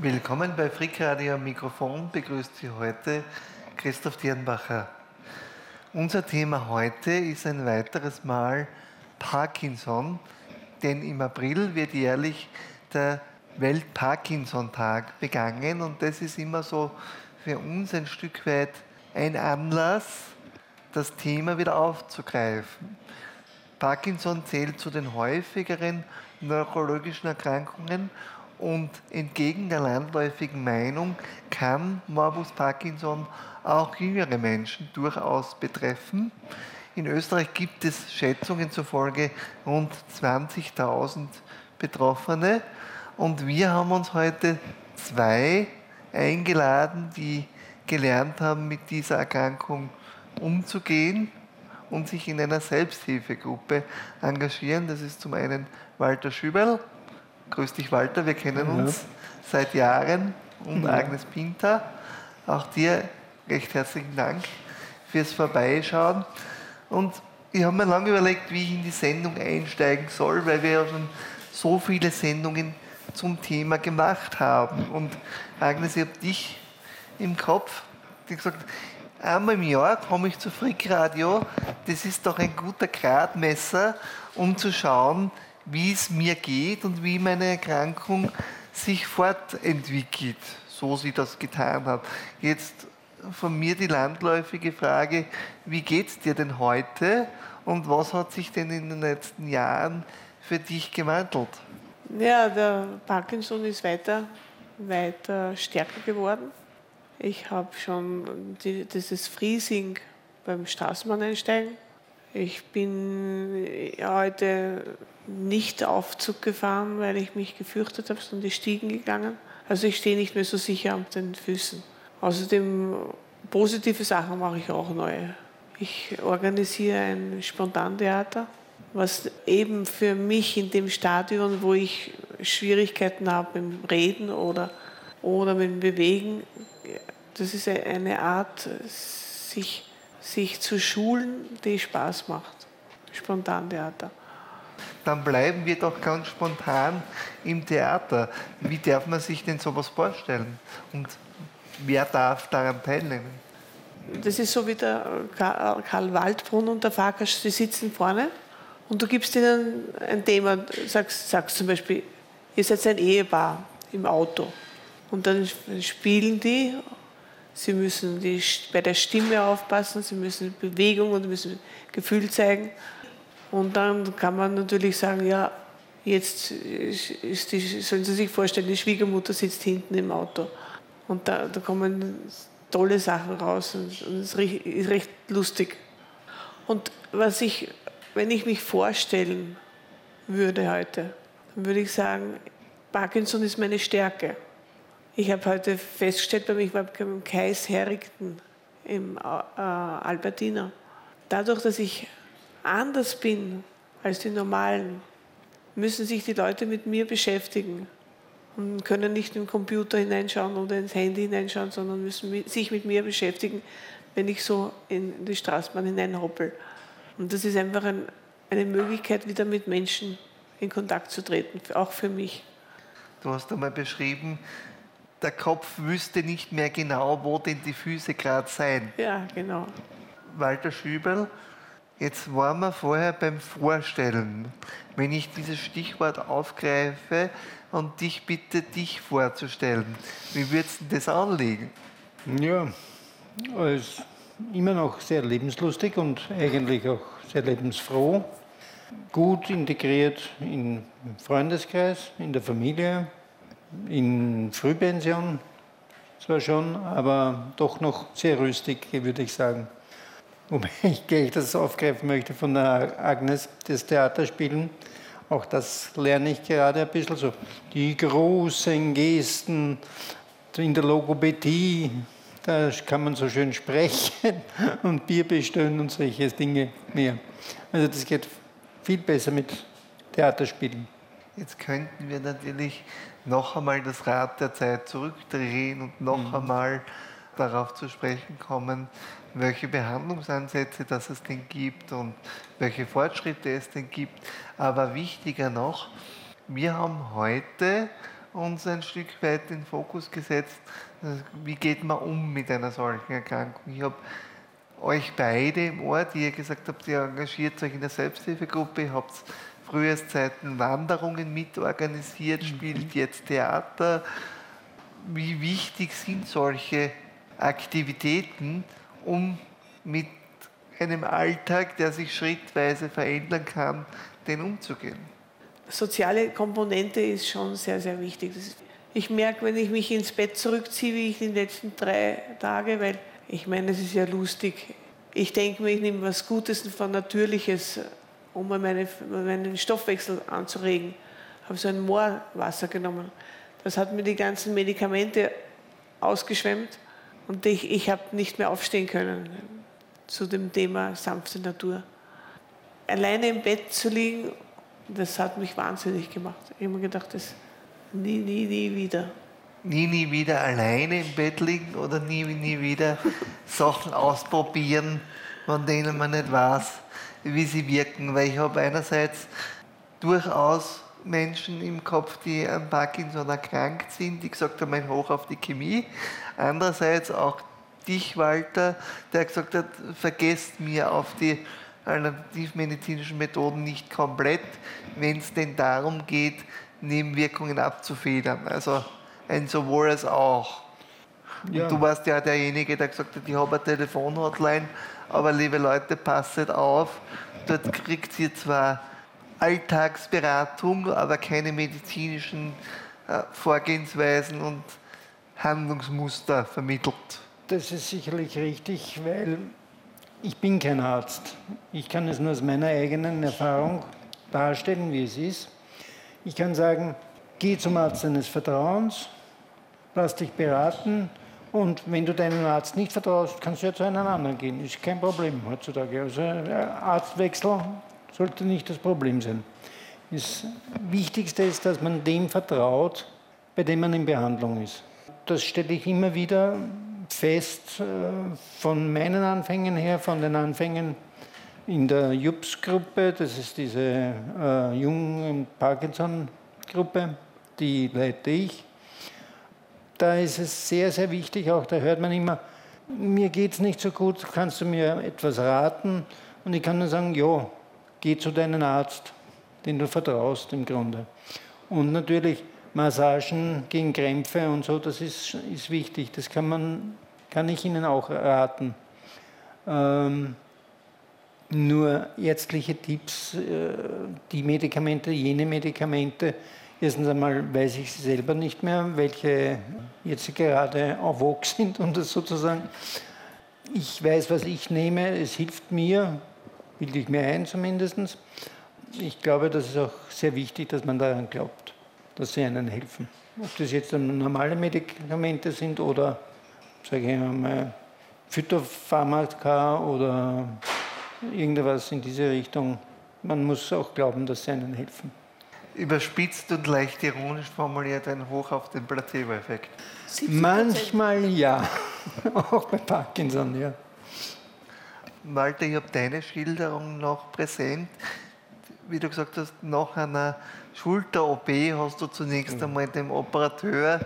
Willkommen bei Frick Radio. Am Mikrofon begrüßt Sie heute Christoph Dirnbacher. Unser Thema heute ist ein weiteres Mal Parkinson, denn im April wird jährlich der Welt-Parkinson-Tag begangen und das ist immer so für uns ein Stück weit ein Anlass, das Thema wieder aufzugreifen. Parkinson zählt zu den häufigeren neurologischen Erkrankungen und entgegen der landläufigen Meinung kann Morbus Parkinson auch jüngere Menschen durchaus betreffen. In Österreich gibt es Schätzungen zufolge rund 20.000 Betroffene und wir haben uns heute zwei eingeladen, die gelernt haben, mit dieser Erkrankung umzugehen und sich in einer Selbsthilfegruppe engagieren. Das ist zum einen Walter Schüberl. Grüß dich, Walter, wir kennen uns seit Jahren. Und Agnes Pinter. Auch dir recht herzlichen Dank fürs Vorbeischauen. Und ich habe mir lange überlegt, wie ich in die Sendung einsteigen soll, weil wir ja schon so viele Sendungen zum Thema gemacht haben. Und Agnes, ich habe dich im Kopf, die gesagt, einmal im Jahr komme ich zu Frick Radio. Das ist doch ein guter Gradmesser, um zu schauen, wie es mir geht und wie meine Erkrankung sich fortentwickelt, so sie das getan hat. Jetzt von mir die landläufige Frage, wie geht es dir denn heute und was hat sich denn in den letzten Jahren für dich gewandelt? Ja, der Parkinson ist weiter stärker geworden. Ich habe schon dieses Freezing beim Straßenbahneinsteigen. Ich bin heute nicht Aufzug gefahren, weil ich mich gefürchtet habe, sondern die Stiegen gegangen. Also ich stehe nicht mehr so sicher auf den Füßen. Außerdem positive Sachen mache ich auch neu. Ich organisiere ein Spontantheater, was eben für mich in dem Stadion, wo ich Schwierigkeiten habe im Reden oder mit dem Bewegen, das ist eine Art, sich zu schulen, die Spaß macht. Spontantheater. Dann bleiben wir doch ganz spontan im Theater. Wie darf man sich denn sowas vorstellen? Und wer darf daran teilnehmen? Das ist so wie der Karl Waldbrunn und der Farkas, die sitzen vorne und du gibst ihnen ein Thema, sagst zum Beispiel, ihr seid ein Ehepaar im Auto und dann spielen die. Sie müssen bei der Stimme aufpassen, sie müssen Bewegung und müssen Gefühl zeigen. Und dann kann man natürlich sagen, ja, jetzt sollen Sie sich vorstellen, die Schwiegermutter sitzt hinten im Auto. Und da kommen tolle Sachen raus und es ist recht lustig. Und wenn ich mich vorstellen würde heute, dann würde ich sagen, Parkinson ist meine Stärke. Ich habe heute festgestellt, ich war beim Kais Herrington im Albertina. Dadurch, dass ich anders bin als die Normalen, müssen sich die Leute mit mir beschäftigen und können nicht im Computer hineinschauen oder ins Handy hineinschauen, sondern müssen sich mit mir beschäftigen, wenn ich so in die Straßenbahn hineinhoppel. Und das ist einfach eine Möglichkeit, wieder mit Menschen in Kontakt zu treten, auch für mich. Du hast einmal beschrieben, der Kopf wüsste nicht mehr genau, wo denn die Füße gerade seien. Ja, genau. Walter Schüberl, jetzt waren wir vorher beim Vorstellen. Wenn ich dieses Stichwort aufgreife und dich bitte, dich vorzustellen, wie würdest du das anlegen? Ja, ist immer noch sehr lebenslustig und eigentlich auch sehr lebensfroh. Gut integriert im Freundeskreis, in der Familie, in Frühpension zwar schon, aber doch noch sehr rüstig, würde ich sagen. Wobei ich gleich das aufgreifen möchte von der Agnes, das Theaterspielen. Auch das lerne ich gerade ein bisschen so. Die großen Gesten in der Logopädie, da kann man so schön sprechen und Bier bestellen und solche Dinge mehr. Also das geht viel besser mit Theaterspielen. Jetzt könnten wir natürlich noch einmal das Rad der Zeit zurückdrehen und noch einmal darauf zu sprechen kommen, welche Behandlungsansätze das es denn gibt und welche Fortschritte es denn gibt. Aber wichtiger noch, wir haben heute uns ein Stück weit in den Fokus gesetzt, wie geht man um mit einer solchen Erkrankung. Ich habe euch beide im Ohr, die ihr gesagt habt, ihr engagiert euch in der Selbsthilfegruppe, ihr habt Frühjahrszeiten Wanderungen mitorganisiert, spielt jetzt Theater. Wie wichtig sind solche Aktivitäten, um mit einem Alltag, der sich schrittweise verändern kann, den umzugehen? Soziale Komponente ist schon sehr, sehr wichtig. Ich merke, wenn ich mich ins Bett zurückziehe, wie ich die letzten 3 Tage, weil ich meine, es ist ja lustig. Ich denke mir, ich nehme was Gutes und Natürliches, um meinen Stoffwechsel anzuregen. Ich habe so ein Moorwasser genommen. Das hat mir die ganzen Medikamente ausgeschwemmt und ich habe nicht mehr aufstehen können zu dem Thema sanfte Natur. Alleine im Bett zu liegen, das hat mich wahnsinnig gemacht. Ich habe mir gedacht, das nie wieder. Nie wieder alleine im Bett liegen oder nie wieder Sachen ausprobieren, von denen man nicht weiß, wie sie wirken. Weil ich habe einerseits durchaus Menschen im Kopf, die an Parkinson erkrankt sind, die gesagt haben, ein Hoch auf die Chemie. Andererseits auch dich, Walter, der gesagt hat, vergesst mir auf die alternativmedizinischen Methoden nicht komplett, wenn es denn darum geht, Nebenwirkungen abzufedern. Also ein sowohl als auch. Ja. Und du warst ja derjenige, der gesagt hat, ich habe eine Telefonhotline, aber liebe Leute, passet auf, dort kriegt ihr zwar Alltagsberatung, aber keine medizinischen Vorgehensweisen und Handlungsmuster vermittelt. Das ist sicherlich richtig, weil ich bin kein Arzt. Ich kann es nur aus meiner eigenen Erfahrung darstellen, wie es ist. Ich kann sagen, geh zum Arzt deines Vertrauens, lass dich beraten und wenn du deinem Arzt nicht vertraust, kannst du ja zu einem anderen gehen. Ist kein Problem heutzutage. Also Arztwechsel sollte nicht das Problem sein. Das Wichtigste ist, dass man dem vertraut, bei dem man in Behandlung ist. Das stelle ich immer wieder fest von meinen Anfängen her, von den Anfängen in der JUPS-Gruppe, das ist diese jungen Parkinson-Gruppe, die leite ich. Da ist es sehr, sehr wichtig, auch da hört man immer, mir geht es nicht so gut, kannst du mir etwas raten? Und ich kann nur sagen, ja, geh zu deinem Arzt, den du vertraust im Grunde. Und natürlich Massagen gegen Krämpfe und so, das ist wichtig, das kann ich Ihnen auch raten. Nur ärztliche Tipps, die Medikamente, jene Medikamente, erstens einmal weiß ich selber nicht mehr, welche jetzt gerade en vogue sind, um das sozusagen. Ich weiß, was ich nehme, es hilft mir, bilde ich mir ein zumindest. Ich glaube, das ist auch sehr wichtig, dass man daran glaubt, dass sie einem helfen. Ob das jetzt normale Medikamente sind oder, sage ich mal, Phytopharmaka oder irgendwas in diese Richtung. Man muss auch glauben, dass sie einem helfen. Überspitzt und leicht ironisch formuliert, ein Hoch auf den Placebo-Effekt. Manchmal ja, auch bei Parkinson, ja. Walter, ich habe deine Schilderung noch präsent. Wie du gesagt hast, nach einer Schulter-OP hast du zunächst einmal dem Operateur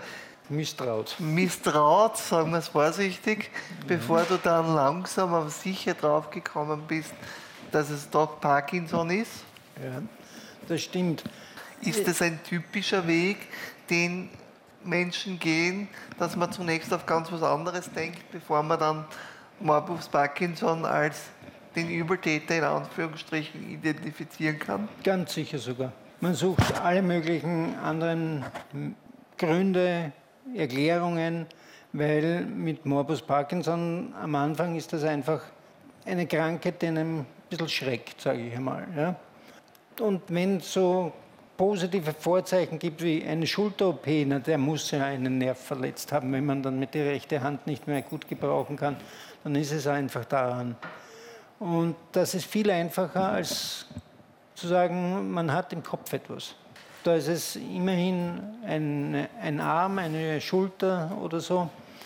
misstraut, sagen wir es vorsichtig, bevor du dann langsam aber sicher drauf gekommen bist, dass es doch Parkinson ist. Ja, das stimmt. Ist das ein typischer Weg, den Menschen gehen, dass man zunächst auf ganz was anderes denkt, bevor man dann Morbus Parkinson als den Übeltäter in Anführungsstrichen identifizieren kann? Ganz sicher sogar. Man sucht alle möglichen anderen Gründe, Erklärungen, weil mit Morbus Parkinson am Anfang ist das einfach eine Krankheit, die einem ein bisschen schreckt, sage ich einmal. Ja? Und wenn es so positive Vorzeichen gibt wie eine Schulter-OP, der muss ja einen Nerv verletzt haben, wenn man dann mit der rechten Hand nicht mehr gut gebrauchen kann, dann ist es einfach daran. Und das ist viel einfacher, als zu sagen, man hat im Kopf etwas. Da ist es immerhin ein Arm, eine Schulter oder so.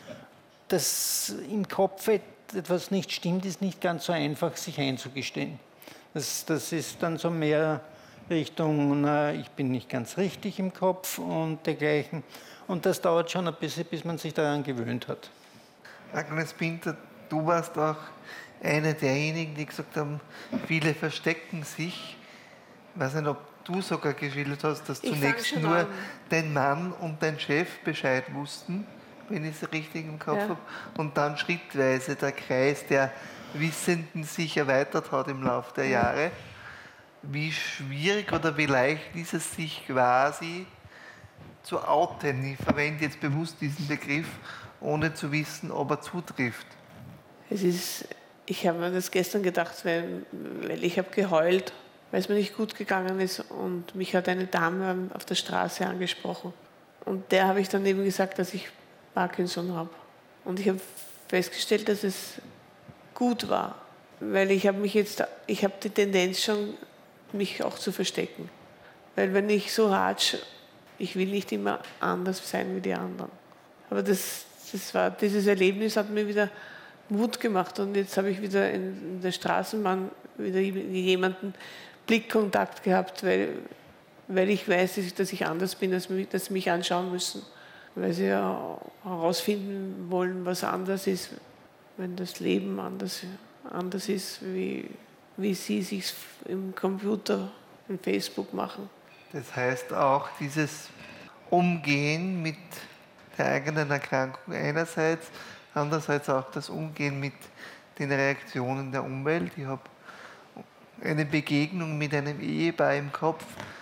Dass im Kopf etwas nicht stimmt, ist nicht ganz so einfach, sich einzugestehen. Das ist dann so mehr Richtung, na, ich bin nicht ganz richtig im Kopf und dergleichen. Und das dauert schon ein bisschen, bis man sich daran gewöhnt hat. Agnes Pinter, du warst auch eine derjenigen, die gesagt haben, viele verstecken sich. Ich weiß nicht, ob du sogar geschildert hast, dass zunächst nur dein Mann und dein Chef Bescheid wussten, wenn ich es richtig im Kopf habe, und dann schrittweise der Kreis der Wissenden sich erweitert hat im Laufe der Jahre. Wie schwierig oder wie leicht ist es, sich quasi zu outen? Ich verwende jetzt bewusst diesen Begriff, ohne zu wissen, ob er zutrifft. Ich habe mir das gestern gedacht, weil ich habe geheult, weil es mir nicht gut gegangen ist, und mich hat eine Dame auf der Straße angesprochen. Und der habe ich dann eben gesagt, dass ich Parkinson habe. Und ich habe festgestellt, dass es gut war, weil ich habe die Tendenz schon, mich auch zu verstecken. Weil wenn ich so ratsch, ich will nicht immer anders sein wie die anderen. Aber dieses Erlebnis hat mir wieder Mut gemacht, und jetzt habe ich wieder in der Straßenbahn wieder jemanden Blickkontakt gehabt, weil ich weiß, dass ich anders bin, dass sie mich anschauen müssen, weil sie ja herausfinden wollen, was anders ist, wenn das Leben anders ist, wie sie sich im Computer, im Facebook machen. Das heißt auch dieses Umgehen mit der eigenen Erkrankung einerseits, andererseits auch das Umgehen mit den Reaktionen der Umwelt. Ich habe eine Begegnung mit einem Ehepaar im Kopf.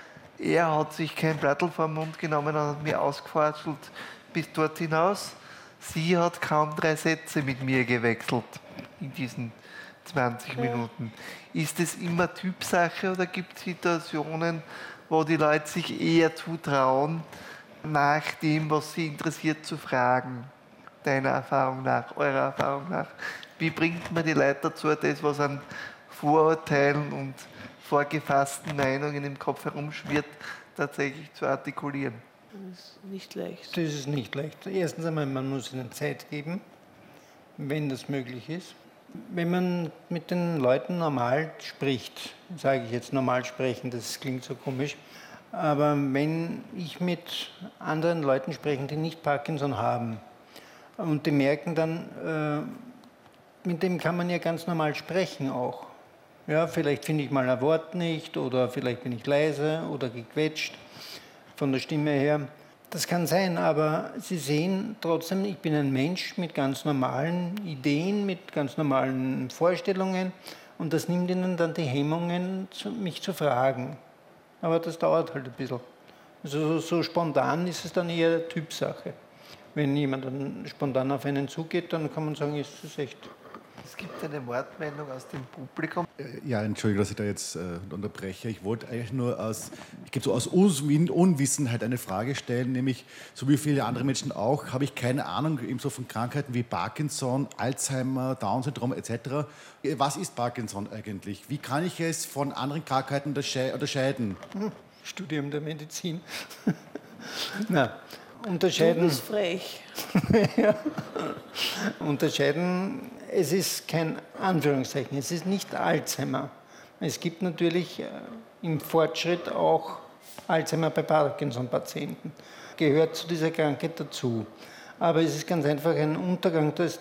Er hat sich kein Blattel vom Mund genommen und hat mir ausgefatschelt bis dort hinaus. Sie hat kaum 3 Sätze mit mir gewechselt in diesen 20 Minuten. Ist es immer Typsache oder gibt es Situationen, wo die Leute sich eher zutrauen, nach dem, was sie interessiert, zu fragen? Deiner Erfahrung nach, eurer Erfahrung nach. Wie bringt man die Leute dazu, das, was an Vorurteilen und vorgefassten Meinungen im Kopf herumschwirrt, tatsächlich zu artikulieren? Das ist nicht leicht. Das ist nicht leicht. Erstens einmal, man muss ihnen Zeit geben, wenn das möglich ist. Wenn man mit den Leuten normal spricht, sage ich jetzt normal sprechen, das klingt so komisch, aber wenn ich mit anderen Leuten spreche, die nicht Parkinson haben, und die merken dann, mit dem kann man ja ganz normal sprechen auch. Ja, vielleicht finde ich mal ein Wort nicht oder vielleicht bin ich leise oder gequetscht von der Stimme her. Das kann sein, aber sie sehen trotzdem, ich bin ein Mensch mit ganz normalen Ideen, mit ganz normalen Vorstellungen, und das nimmt ihnen dann die Hemmungen, mich zu fragen. Aber das dauert halt ein bisschen. Also so spontan ist es dann eher Typsache. Wenn jemand dann spontan auf einen zugeht, dann kann man sagen, ist es echt. Es gibt eine Wortmeldung aus dem Publikum. Ja, Entschuldigung, dass ich da jetzt unterbreche. Ich wollte eigentlich nur aus Unwissenheit eine Frage stellen, nämlich, so wie viele andere Menschen auch, habe ich keine Ahnung ebenso von Krankheiten wie Parkinson, Alzheimer, Down-Syndrom etc. Was ist Parkinson eigentlich? Wie kann ich es von anderen Krankheiten unterscheiden? Studium der Medizin. Na, unterscheiden. Du bist frech. Ja. Unterscheiden, es ist kein Anführungszeichen, es ist nicht Alzheimer. Es gibt natürlich im Fortschritt auch Alzheimer bei Parkinson-Patienten. Gehört zu dieser Krankheit dazu. Aber es ist ganz einfach ein Untergang des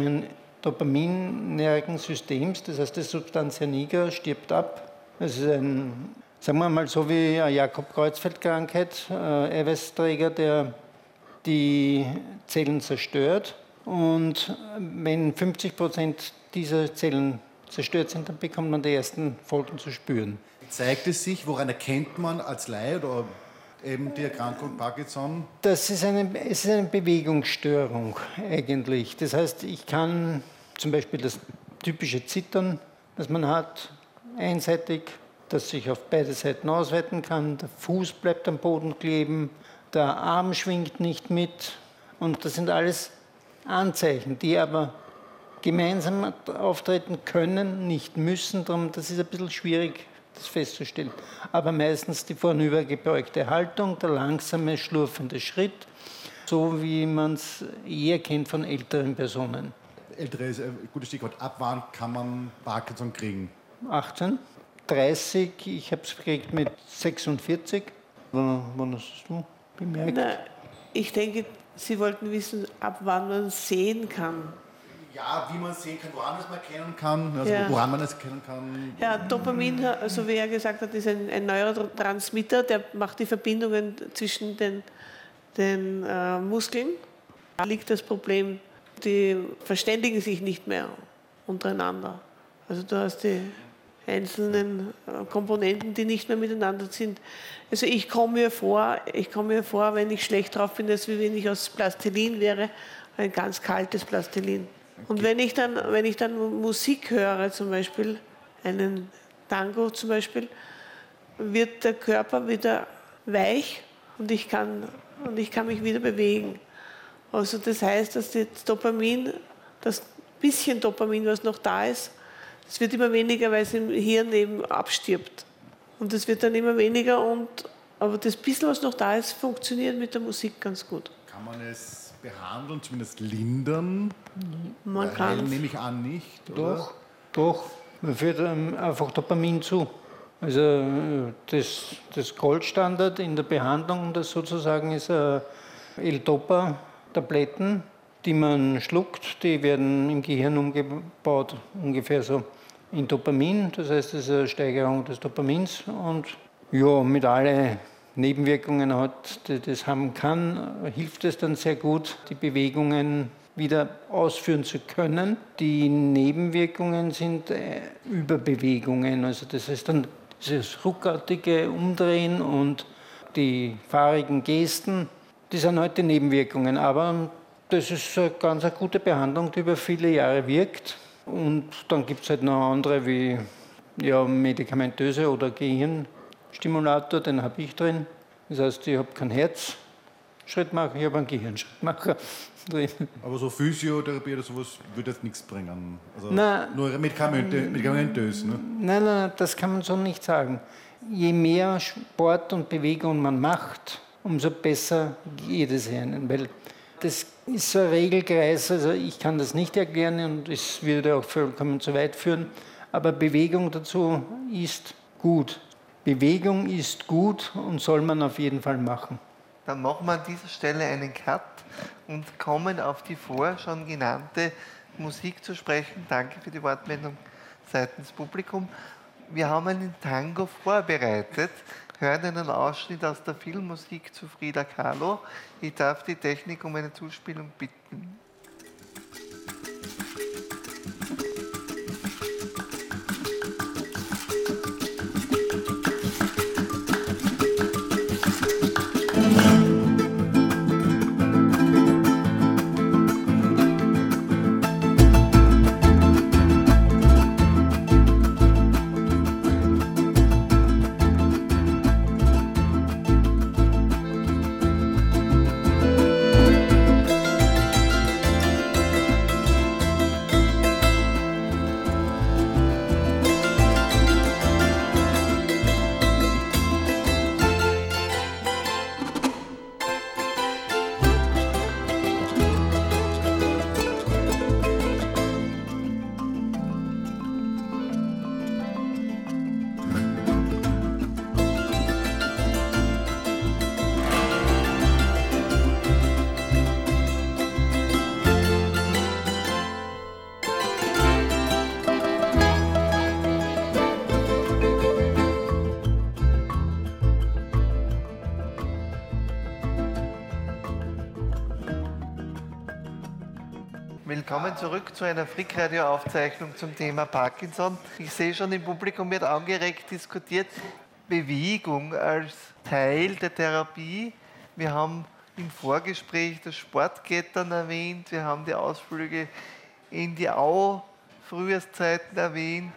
Dopaminnervensystems, das heißt, die Substantia nigra stirbt ab. Es ist ein, sagen wir mal so wie eine Jakob-Creutzfeldt-Krankheit, Eiweißträger, der die Zellen zerstört, und wenn 50% dieser Zellen zerstört sind, dann bekommt man die ersten Folgen zu spüren. Zeigt es sich, woran erkennt man als Laie oder eben die Erkrankung Parkinson? Es ist eine Bewegungsstörung eigentlich. Das heißt, ich kann zum Beispiel das typische Zittern, das man hat, einseitig, das sich auf beide Seiten ausweiten kann, der Fuß bleibt am Boden kleben, der Arm schwingt nicht mit, und das sind alles Anzeichen, die aber gemeinsam auftreten können, nicht müssen. Darum, das ist ein bisschen schwierig, das festzustellen. Aber meistens die vornübergebeugte Haltung, der langsame, schlurfende Schritt, so wie man es eher kennt von älteren Personen. Ältere ist ein gutes Stichwort. Ab wann kann man Parkinson kriegen? 18. 30, ich habe es gekriegt mit 46. Wann hast du bemerkt? Na, ich denke, Sie wollten wissen, ab wann man sehen kann. Ja, wie man sehen kann, woran man es erkennen kann, also Ja. woran man es erkennen kann. Ja, Dopamin, also wie er gesagt hat, ist ein Neurotransmitter, der macht die Verbindungen zwischen den Muskeln. Da liegt das Problem, die verständigen sich nicht mehr untereinander. Also du hast die einzelnen Komponenten, die nicht mehr miteinander sind. Also ich komme mir vor, wenn ich schlecht drauf bin, als wie wenn ich aus Plastilin wäre, ein ganz kaltes Plastilin. Und wenn ich dann Musik höre, zum Beispiel einen Tango zum Beispiel, wird der Körper wieder weich und ich kann mich wieder bewegen. Also das heißt, dass das Dopamin, das bisschen Dopamin, was noch da ist, das wird immer weniger, weil es im Hirn eben abstirbt. Und das wird dann immer weniger, aber das bisschen, was noch da ist, funktioniert mit der Musik ganz gut. Kann man es behandeln, zumindest lindern? Man kann Nehme ich an, nicht, oder? Doch, man führt einfach Dopamin zu. Also das Goldstandard in der Behandlung, das sozusagen ist L-Dopa-Tabletten, die man schluckt, die werden im Gehirn umgebaut, ungefähr so in Dopamin, das heißt, das ist eine Steigerung des Dopamins und ja, mit allen Nebenwirkungen hat, die das haben kann, hilft es dann sehr gut, die Bewegungen wieder ausführen zu können. Die Nebenwirkungen sind Überbewegungen, also das heißt dann dieses ruckartige Umdrehen und die fahrigen Gesten, die sind halt die Nebenwirkungen, aber das ist eine ganz gute Behandlung, die über viele Jahre wirkt. Und dann gibt es halt noch andere wie medikamentöse oder Gehirnstimulator, den habe ich drin. Das heißt, ich habe keinen Herzschrittmacher, ich habe einen Gehirnschrittmacher drin. Aber so Physiotherapie oder sowas würde jetzt nichts bringen. Also Nein. nur medikamentös. Ne? Nein, das kann man so nicht sagen. Je mehr Sport und Bewegung man macht, umso besser geht es einem. Weil das ist so ein Regelkreis, also ich kann das nicht erklären und es würde auch vollkommen zu weit führen, aber Bewegung dazu ist gut. Bewegung ist gut und soll man auf jeden Fall machen. Dann machen wir an dieser Stelle einen Cut und kommen auf die vorher schon genannte Musik zu sprechen. Danke für die Wortmeldung seitens Publikum. Wir haben einen Tango vorbereitet, hören einen Ausschnitt aus der Filmmusik zu Frida Kahlo. Ich darf die Technik um eine Zuspielung bitten. Willkommen zurück zu einer Frick-Radio-Aufzeichnung zum Thema Parkinson. Ich sehe schon, im Publikum wird angeregt diskutiert. Bewegung als Teil der Therapie. Wir haben im Vorgespräch das Sportklettern erwähnt, wir haben die Ausflüge in die Au, Frühjahrszeiten erwähnt.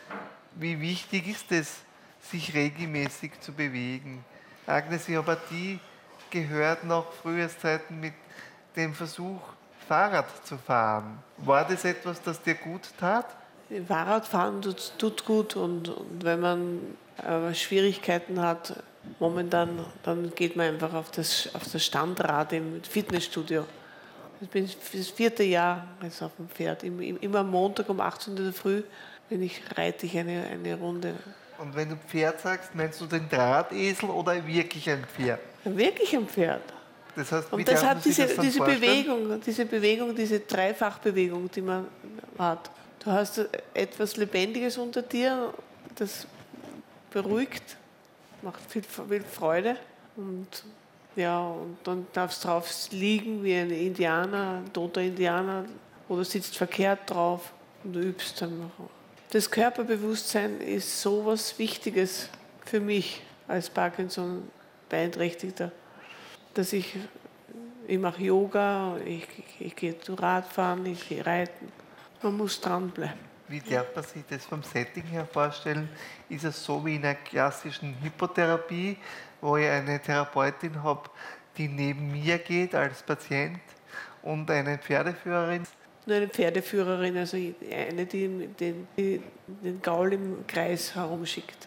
Wie wichtig ist es, sich regelmäßig zu bewegen? Agnes, ich habe auch die gehört nach Frühjahrszeiten mit dem Versuch, Fahrrad zu fahren. War das etwas, das dir gut tat? Fahrradfahren tut gut und wenn man Schwierigkeiten hat, momentan, dann geht man einfach auf das Standrad im Fitnessstudio. Ich bin das 4. Jahr jetzt auf dem Pferd. Immer am Montag um 18 Uhr früh reite ich eine Runde. Und wenn du Pferd sagst, meinst du den Drahtesel oder wirklich ein Pferd? Wirklich ein Pferd. Das heißt, Und das hat diese Bewegung, diese Dreifachbewegung, die man hat. Du hast etwas Lebendiges unter dir, das beruhigt, macht viel Freude. Und dann darfst du drauf liegen wie ein Indianer, ein toter Indianer, oder sitzt verkehrt drauf und du übst dann noch. Das Körperbewusstsein ist so was Wichtiges für mich als Parkinson-Beeinträchtigter, dass ich mache Yoga, ich gehe Radfahren, ich gehe reiten. Man muss dranbleiben. Wie darf man sich das vom Setting her vorstellen? Ist es so wie in einer klassischen Hypotherapie, wo ich eine Therapeutin habe, die neben mir geht als Patient und eine Pferdeführerin? Nur eine Pferdeführerin, also eine, die den Gaul im Kreis herumschickt.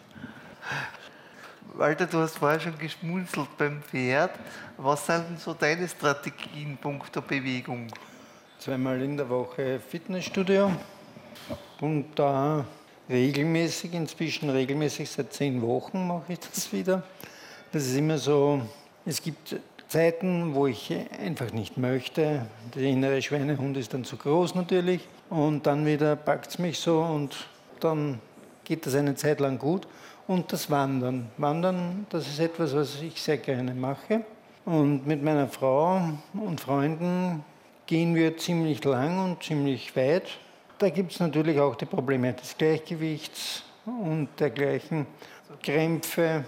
Walter, du hast vorher schon geschmunzelt beim Pferd. Was sind denn so deine Strategien punkto Bewegung? 2-mal in der Woche Fitnessstudio und da inzwischen regelmäßig, seit 10 Wochen mache ich das wieder. Das ist immer so, es gibt Zeiten, wo ich einfach nicht möchte. Der innere Schweinehund ist dann zu groß natürlich und dann wieder packt es mich so und dann geht das eine Zeit lang gut. Und das Wandern. Wandern, das ist etwas, was ich sehr gerne mache. Und mit meiner Frau und Freunden gehen wir ziemlich lang und ziemlich weit. Da gibt es natürlich auch die Probleme des Gleichgewichts und dergleichen, Krämpfe.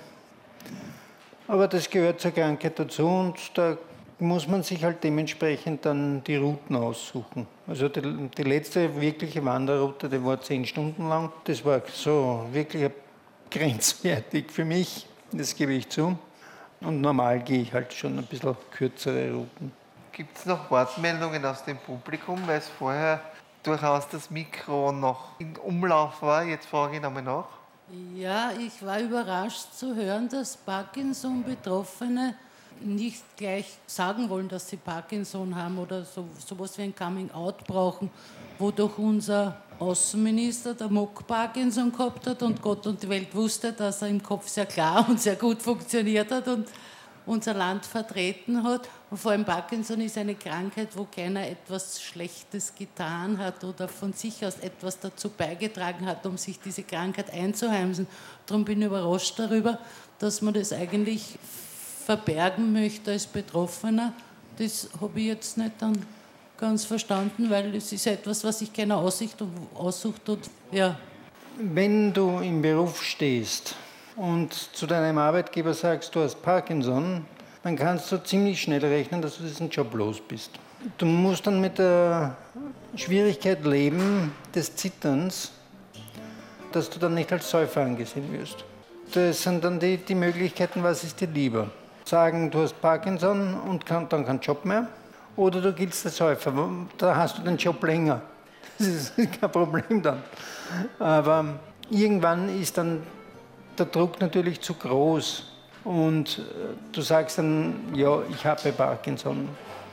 Aber das gehört zur Krankheit dazu und da muss man sich halt dementsprechend dann die Routen aussuchen. Also die letzte wirkliche Wanderroute, die war 10 Stunden lang. Das war so wirklich grenzwertig für mich, das gebe ich zu. Und normal gehe ich halt schon ein bisschen kürzere Routen. Gibt es noch Wortmeldungen aus dem Publikum, weil es vorher durchaus das Mikro noch in Umlauf war? Jetzt frage ich nochmal nach. Ja, ich war überrascht zu hören, dass Parkinson-Betroffene nicht gleich sagen wollen, dass sie Parkinson haben oder sowas wie ein Coming-out brauchen, wodurch unser Außenminister, der Mock, Parkinson gehabt hat und Gott und die Welt wusste, dass er im Kopf sehr klar und sehr gut funktioniert hat und unser Land vertreten hat. Und vor allem Parkinson ist eine Krankheit, wo keiner etwas Schlechtes getan hat oder von sich aus etwas dazu beigetragen hat, um sich diese Krankheit einzuheimsen. Darum bin ich überrascht darüber, dass man das eigentlich verbergen möchte als Betroffener. Das habe ich jetzt nicht dann ganz verstanden, weil es ist etwas, was sich keiner aussucht und ja. Wenn du im Beruf stehst und zu deinem Arbeitgeber sagst, du hast Parkinson, dann kannst du ziemlich schnell rechnen, dass du diesen Job los bist. Du musst dann mit der Schwierigkeit leben des Zitterns, dass du dann nicht als Säufer angesehen wirst. Das sind dann die Möglichkeiten, was ist dir lieber? Sagen, du hast Parkinson und dann kein Job mehr. Oder du giltst als Säufer, da hast du den Job länger. Das ist kein Problem dann. Aber irgendwann ist dann der Druck natürlich zu groß. Und du sagst dann, ja, ich habe Parkinson.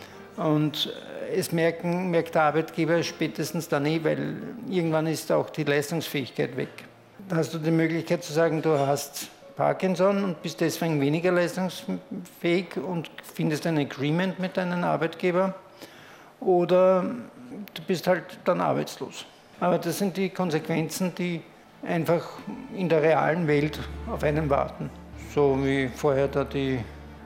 Und es merkt der Arbeitgeber spätestens dann weil irgendwann ist auch die Leistungsfähigkeit weg. Da hast du die Möglichkeit zu sagen, du hast Parkinson und bist deswegen weniger leistungsfähig und findest ein Agreement mit deinem Arbeitgeber oder du bist halt dann arbeitslos. Aber das sind die Konsequenzen, die einfach in der realen Welt auf einen warten. So wie vorher da die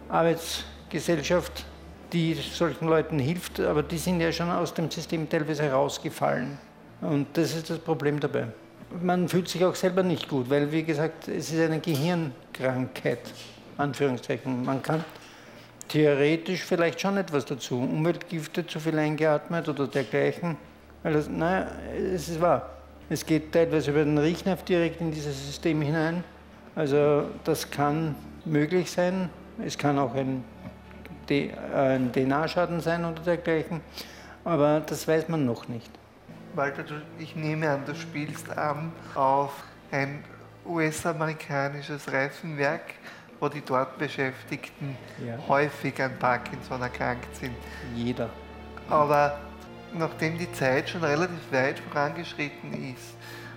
Arbeitsgesellschaft, die solchen Leuten hilft, aber die sind ja schon aus dem System teilweise rausgefallen. Und das ist das Problem dabei. Man fühlt sich auch selber nicht gut, weil, wie gesagt, es ist eine Gehirnkrankheit, Anführungszeichen. Man kann theoretisch vielleicht schon etwas dazu, Umweltgifte zu viel eingeatmet oder dergleichen. Es ist wahr. Es geht teilweise über den Riechnerv direkt in dieses System hinein. Also das kann möglich sein. Es kann auch ein DNA-Schaden sein oder dergleichen. Aber das weiß man noch nicht. Walter, ich nehme an, du spielst an auf ein US-amerikanisches Reifenwerk, wo die dort Beschäftigten häufig an Parkinson erkrankt sind. Jeder. Aber nachdem die Zeit schon relativ weit vorangeschritten ist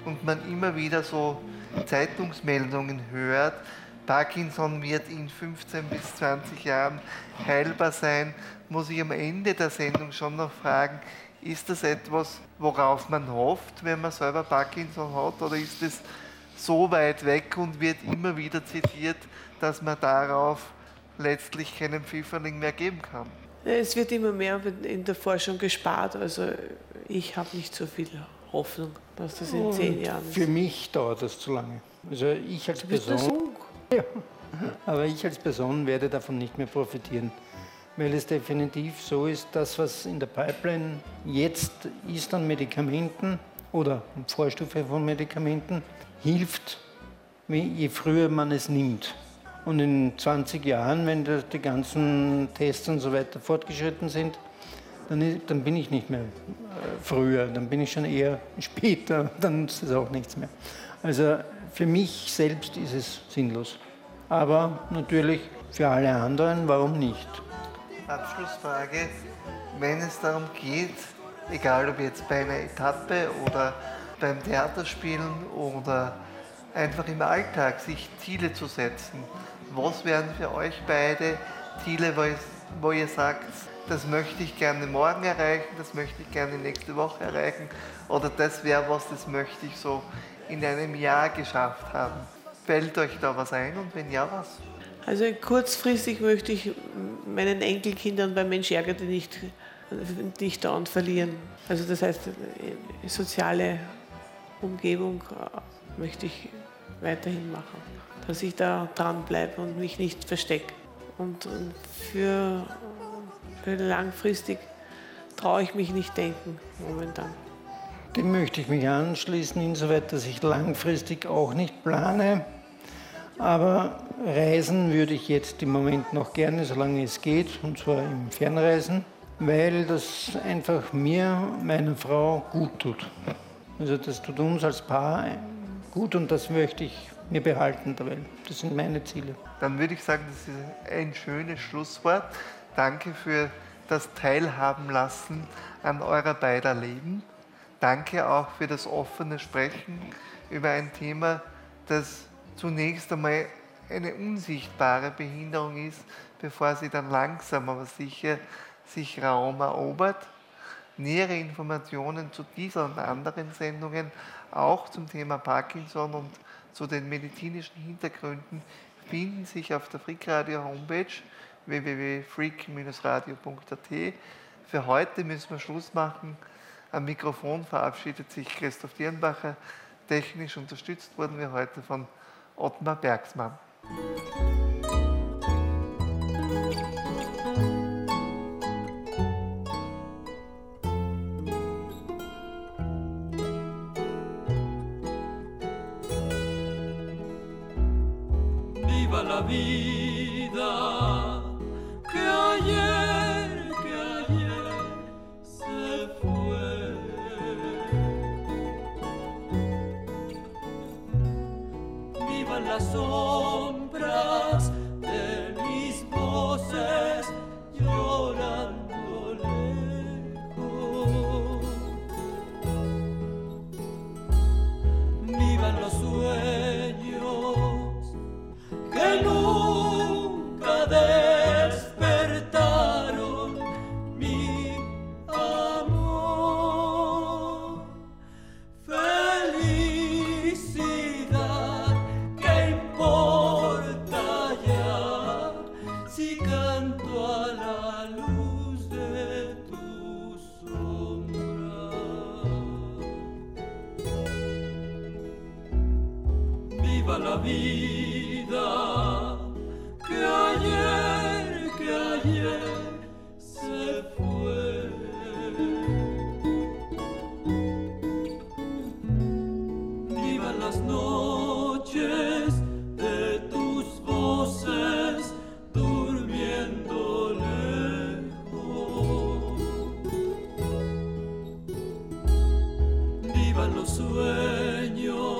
und man immer wieder so Zeitungsmeldungen hört, Parkinson wird in 15 bis 20 Jahren heilbar sein, muss ich am Ende der Sendung schon noch fragen, ist das etwas, worauf man hofft, wenn man selber Parkinson hat, oder ist es so weit weg und wird immer wieder zitiert, dass man darauf letztlich keinen Pfifferling mehr geben kann? Es wird immer mehr in der Forschung gespart, also ich habe nicht so viel Hoffnung, dass das in 10 Jahren ist. Für mich dauert das zu lange. Also ich als Du bist Person, jung. ja, aber ich als Person werde davon nicht mehr profitieren, weil es definitiv so ist, das, was in der Pipeline jetzt ist an Medikamenten oder Vorstufe von Medikamenten, hilft, je früher man es nimmt. Und in 20 Jahren, wenn die ganzen Tests und so weiter fortgeschritten sind, dann bin ich nicht mehr früher, dann bin ich schon eher später, dann ist es auch nichts mehr. Also für mich selbst ist es sinnlos. Aber natürlich für alle anderen, warum nicht? Abschlussfrage, wenn es darum geht, egal ob jetzt bei einer Etappe oder beim Theaterspielen oder einfach im Alltag, sich Ziele zu setzen, was wären für euch beide Ziele, wo ihr sagt, das möchte ich gerne morgen erreichen, das möchte ich gerne nächste Woche erreichen oder das wäre was, das möchte ich so in einem Jahr geschafft haben? Fällt euch da was ein und wenn ja, was? Also kurzfristig möchte ich meinen Enkelkindern beim Mensch ärgert nicht dauernd verlieren. Also das heißt, soziale Umgebung möchte ich weiterhin machen, dass ich da dranbleibe und mich nicht verstecke. Und für langfristig traue ich mich nicht denken momentan. Dem möchte ich mich anschließen, insoweit, dass ich langfristig auch nicht plane. Aber reisen würde ich jetzt im Moment noch gerne, solange es geht, und zwar im Fernreisen, weil das einfach mir, meiner Frau, gut tut. Also das tut uns als Paar gut und das möchte ich mir behalten dabei. Das sind meine Ziele. Dann würde ich sagen, das ist ein schönes Schlusswort. Danke für das Teilhaben lassen an eurer beider Leben. Danke auch für das offene Sprechen über ein Thema, das zunächst einmal eine unsichtbare Behinderung ist, bevor sie dann langsam aber sicher sich Raum erobert. Nähere Informationen zu dieser und anderen Sendungen, auch zum Thema Parkinson und zu den medizinischen Hintergründen, finden sich auf der Freakradio Homepage www.freak-radio.at. Für heute müssen wir Schluss machen. Am Mikrofon verabschiedet sich Christoph Dirnbacher. Technisch unterstützt wurden wir heute von Ottmar Bergsmann. Viva la vida, que ayer se fue. Vivan las sombras de mis voces llorando lejos. Vivan los sueños que nunca despertaron mi amor. Felicidad, ¿qué importa ya si canto a la luz de tu sombra? Viva la vida, que ayer se fue. Vivan las noches de tus voces durmiendo lejos. Vivan los sueños